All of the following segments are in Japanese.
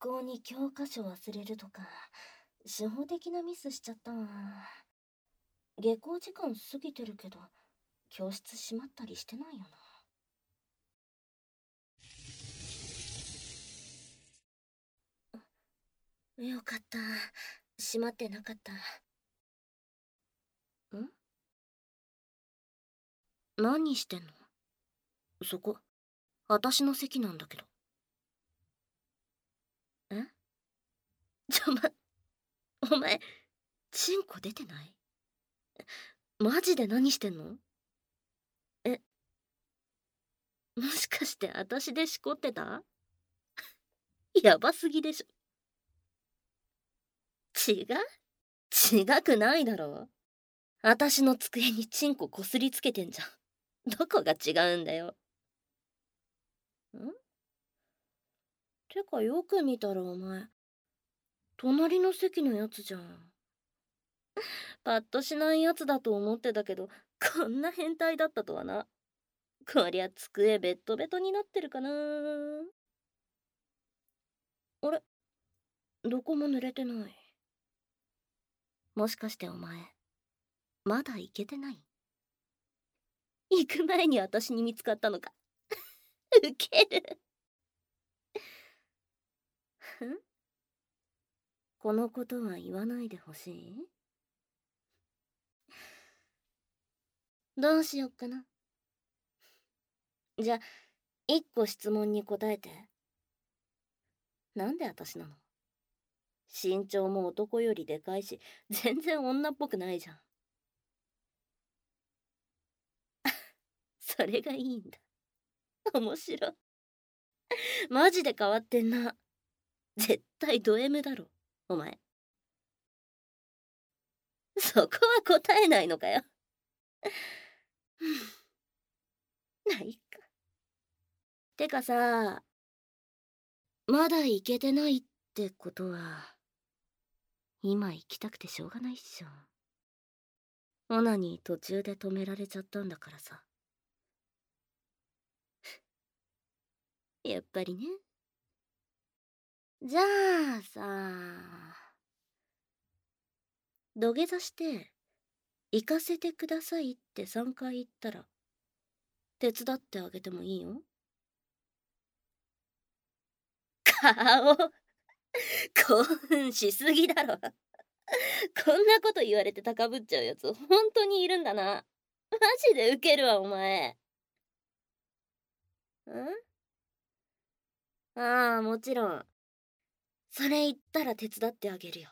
校に教科書忘れるとか、初歩的なミスしちゃったわ。下校時間過ぎてるけど、教室閉まったりしてないよな。よかった。閉まってなかった。何してんの？そこ、私の席なんだけど。え？お前、チンコ出てない？マジで何してんの？え、もしかして私でしこってた？やばすぎでしょ。違くないだろ。私の机にチンコこすりつけてんじゃん。どこが違うんだよ。てかよく見たらお前、隣の席のやつじゃん。パッとしないやつだと思ってたけど、こんな変態だったとはな。こりゃ机ベッドベトになってるかな。あれ、どこも濡れてない。もしかしてお前、まだ行けてない？行く前に私に見つかったのか。ウケる。このことは言わないでほしい？どうしよっかな。じゃあ、一個質問に答えて。なんで私なの？身長も男よりでかいし、全然女っぽくないじゃん。それがいいんだ。面白い。マジで変わってんな。絶対ド M だろ、お前。そこは答えないのかよ。ないか。てかさ、まだ行けてないってことは、今行きたくてしょうがないっしょ。オナに途中で止められちゃったんだからさ。やっぱりね。じゃあさ、土下座して、行かせてくださいって3回言ったら、手伝ってあげてもいいよ。顔、興奮しすぎだろ。こんなこと言われて高ぶっちゃうやつ、本当にいるんだな。マジでウケるわ、お前。ああ、もちろん。それ言ったら手伝ってあげるよ。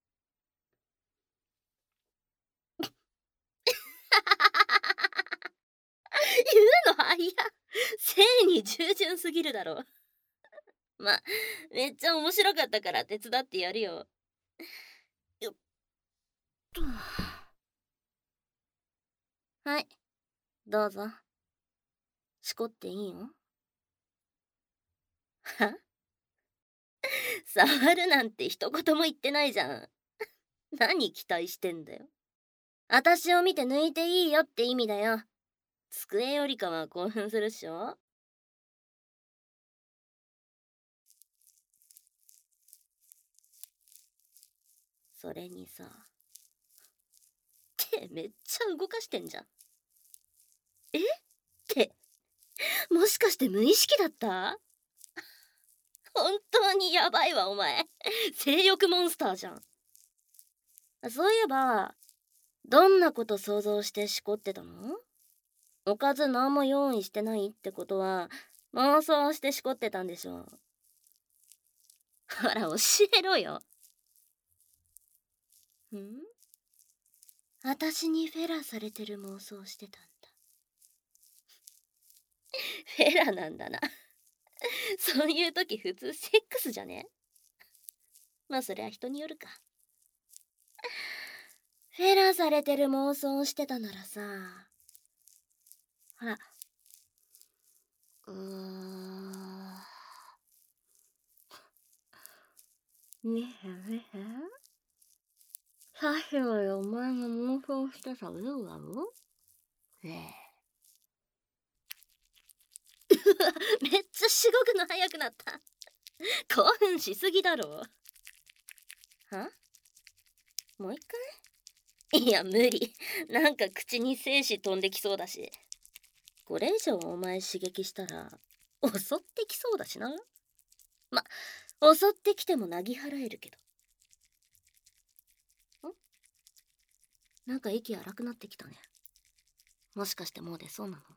言うの早っ。性に従順すぎるだろ。ま、めっちゃ面白かったから手伝ってやるよ。よっと。はい、どうぞ。しこっていいよ。は？触るなんて一言も言ってないじゃん。何期待してんだよ。私を見て抜いていいよって意味だよ。机よりかは興奮するっしょ？それにさ、手めっちゃ動かしてんじゃん。え？って、もしかして無意識だった？本当にやばいわ、お前。性欲モンスターじゃん。そういえば、どんなこと想像してしこってたの？おかず何も用意してないってことは、妄想してしこってたんでしょ。ほら、教えろよ。私にフェラされてる妄想してたんだ。フェラなんだな。そういう時普通セックスじゃね？まあそりゃ人によるか。フェラされてる妄想してたならさ、ほら、ねえねえ、さっきまでお前が妄想してたようだろ？ねえ。めっちゃしごくの早くなった。 興奮しすぎだろ。は？もう一回？いや無理。なんか口に精子飛んできそうだし。これ以上お前刺激したら襲ってきそうだしな。ま、襲ってきてもなぎ払えるけど。なんか息荒くなってきたね。もしかしてもう出そうなの？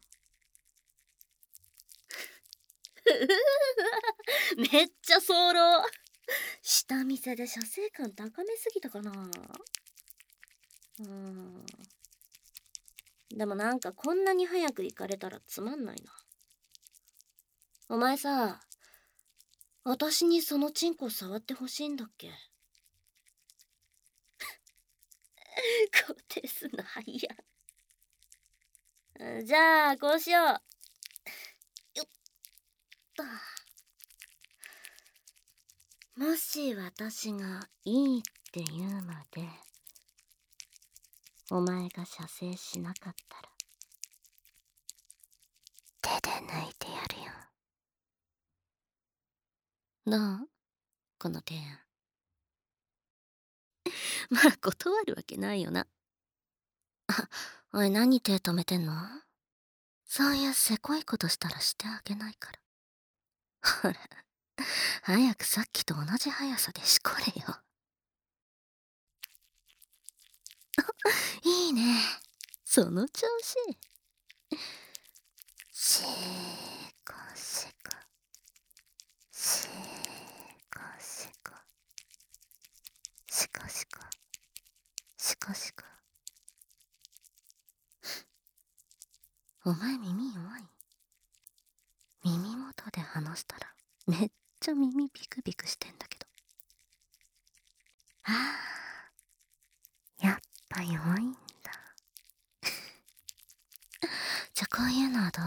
めっちゃ早漏。下見せで射精感高めすぎたかな。でもなんかこんなに早く行かれたらつまんないな。お前さ、私にそのチンコ触ってほしいんだっけ？こてすの早。じゃあこうしよう。よっと。もし私がいいって言うまでお前が射精しなかったら手で抜いてやるよ。どう？この提案。まあ断るわけないよな。あ、おい何手止めてんの？そういうせこいことしたらしてあげないから。ほら、早くさっきと同じ速さでしこれよ。いいね。その調子。しこしこ。しこしこ。しこしこ。しこしこ。お前耳弱い？耳元で話したらめっちゃ耳ビクビクしてんだけど。ああ、やっぱ弱いんだ。じゃあこういうのはどう？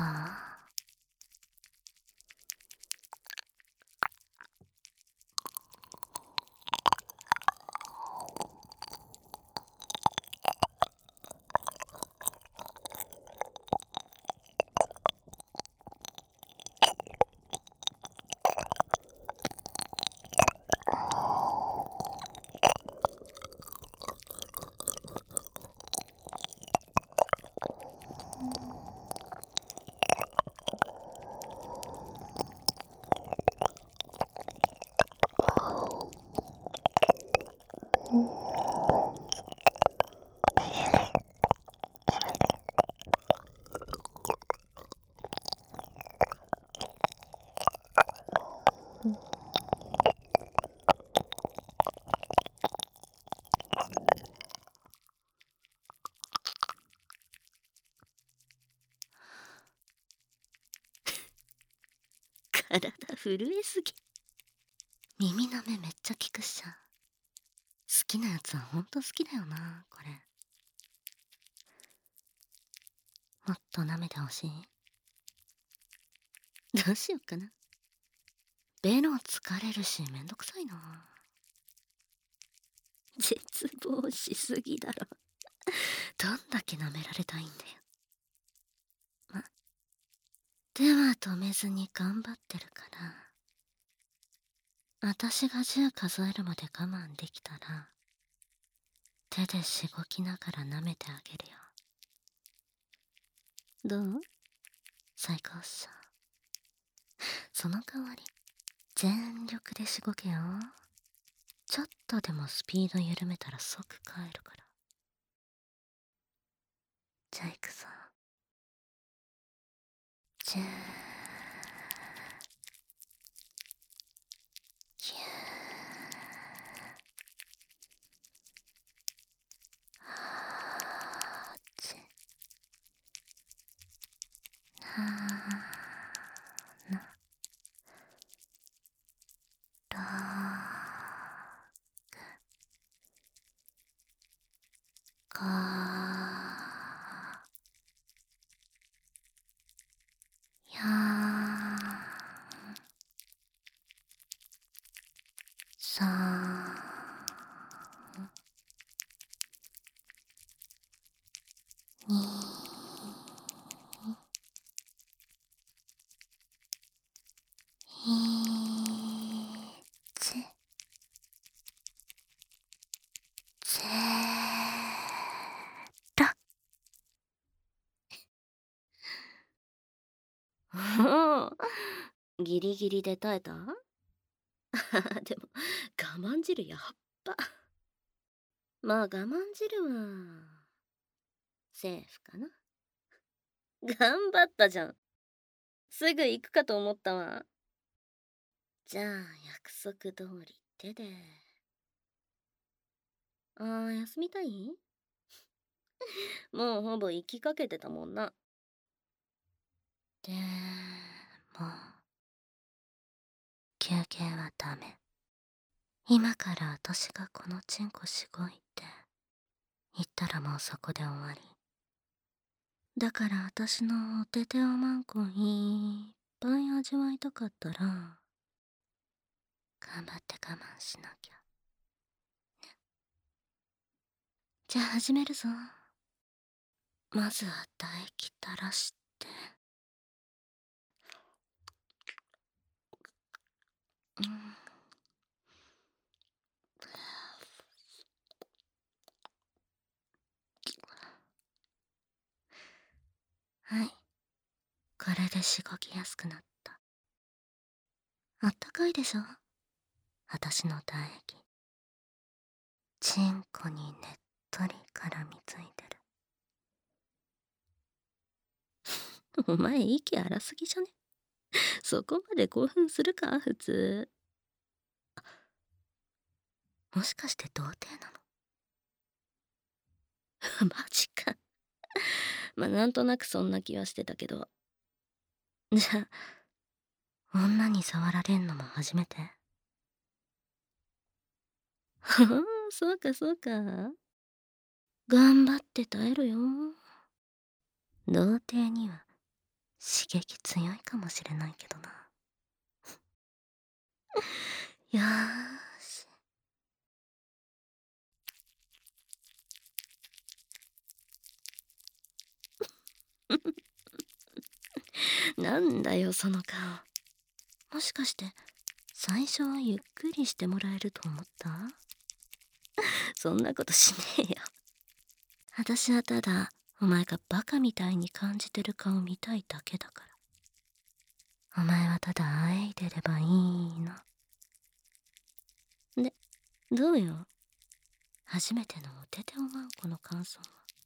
体震えすぎ。耳の目めっちゃ効くっしょ。好きなやつはほんと好きだよな、これ。もっと舐めてほしい？どうしよっかな。ベロ疲れるしめんどくさいな。絶望しすぎだろ。どんだけ舐められたいんだよ。ま、手は止めずに頑張ってるから、私が10数えるまで我慢できたら、手でしごきながら舐めてあげるよ。どう？最高っしょ。その代わり、全力でしごけよ。ちょっとでもスピード緩めたら即帰るから。じゃあ行くぞ。じゃーきゅーはーちはーなろーかーよーギリギリで耐えたでも我慢汁やっぱ。まあ我慢汁はセーフかな。頑張ったじゃん。すぐ行くかと思ったわ。じゃあ約束通り手で。休みたい？もうほぼ行きかけてたもんな。でも休憩はダメ。今から私がこのチンコしごいて言ったらもうそこで終わり。だから私のおてておまんこいっぱい味わいたかったら頑張って我慢しなきゃね。じゃあ始めるぞ。まずは唾液垂らして。はい、これでしごきやすくなった。あったかいでしょ、私の唾液。チンコにねっとり絡みついてる。お前息荒すぎじゃね？そこまで興奮するか普通。もしかして童貞なの？マジか。まあなんとなくそんな気はしてたけど。じゃあ女に触られんのも初めて？そうかそうか。頑張って耐えるよ。童貞には刺激強いかもしれないけどな。よーし。なんだよその顔。もしかして最初はゆっくりしてもらえると思った？そんなことしねえよ。私はただお前がバカみたいに感じてる顔見たいだけだから。お前はただあえいでればいいの。で、どうよ、初めてのおてておまんこの感想は。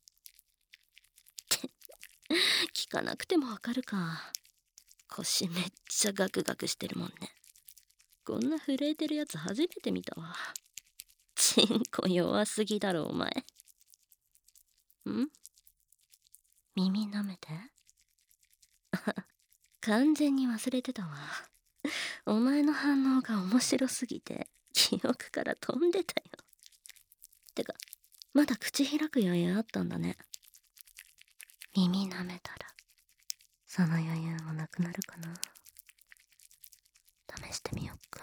って聞かなくてもわかるか。腰めっちゃガクガクしてるもんね。こんな震えてるやつ初めて見たわ。チンコ弱すぎだろお前。ん？耳舐めて。完全に忘れてたわ。お前の反応が面白すぎて記憶から飛んでたよ。てかまだ口開く余裕あったんだね。耳舐めたらその余裕もなくなるかな。試してみよっか。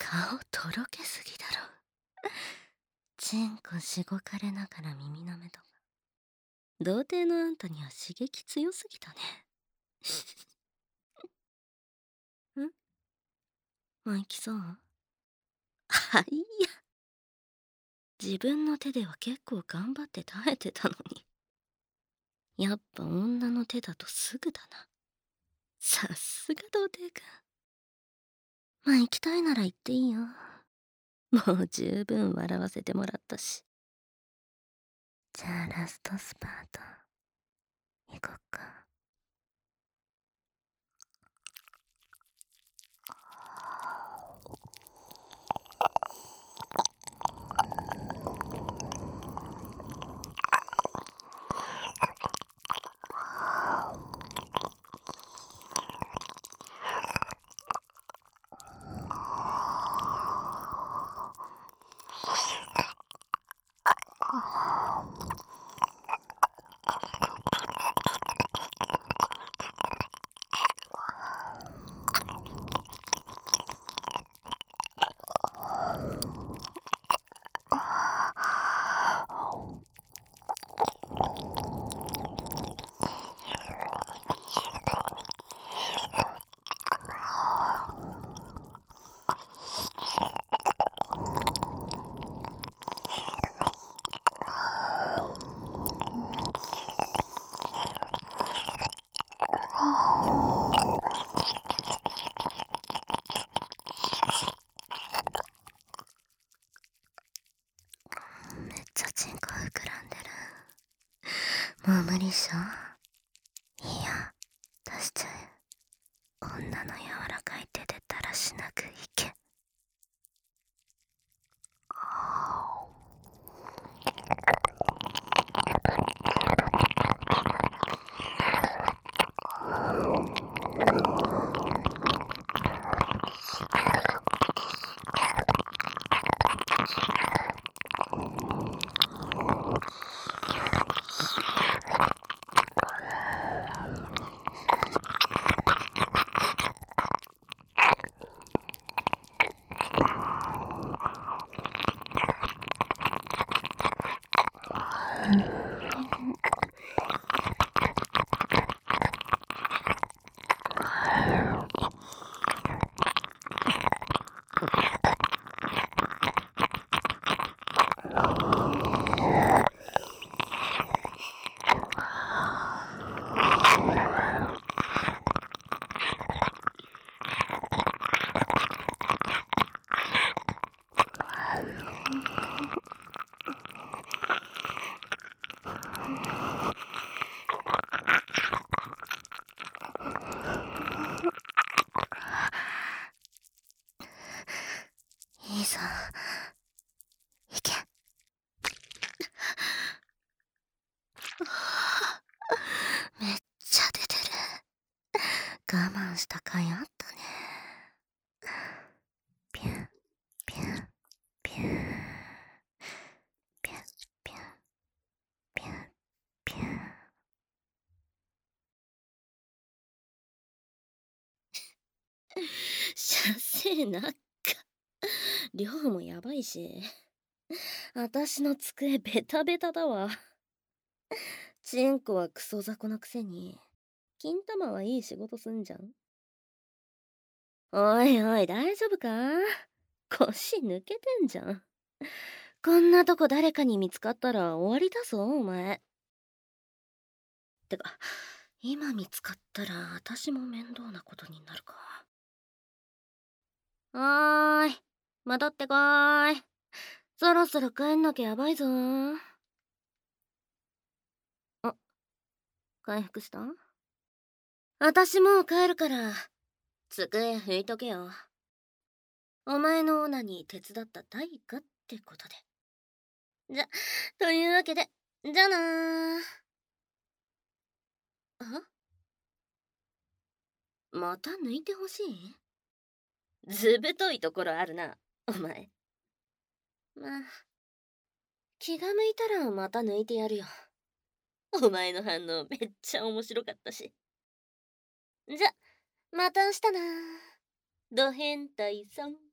顔とろけすぎだろ。チンコしごかれながら耳なめとか。童貞のあんたには刺激強すぎたね。ん、マイキさん。はいや。自分の手では結構頑張って耐えてたのに。やっぱ女の手だとすぐだな。さすが童貞か。まあ行きたいなら行っていいよ。もう十分笑わせてもらったし。じゃあラストスパート行こっか。めっちゃチンコ膨らんでる。もう無理っしょ。いいや、出しちゃえ。女の柔らかい手でだらしなくいけ。いいぞ。いけ。めっちゃ出てる。我慢した甲斐あったね。ピュンピュンピュンピュンピュンピュンピュン。しゃせえなっか。量もやばいし。あたしの机ベタベタだわ。チンコはクソ雑魚なくせに、金玉はいい仕事すんじゃん。おいおい、大丈夫か？腰抜けてんじゃん。こんなとこ誰かに見つかったら終わりだぞ、お前。てか、今見つかったら私も面倒なことになるか。はーい、戻ってこーい。そろそろ帰んなきゃやばいぞ。あ、回復した？私もう帰るから、机拭いとけよ。お前のオナに手伝った対価ってことで。というわけで、じゃあなー。あ、また抜いてほしい？ずぶといところあるな、お前。まあ、気が向いたらまた抜いてやるよ。お前の反応めっちゃ面白かったし。じゃ、また明日なー。ド変態さん。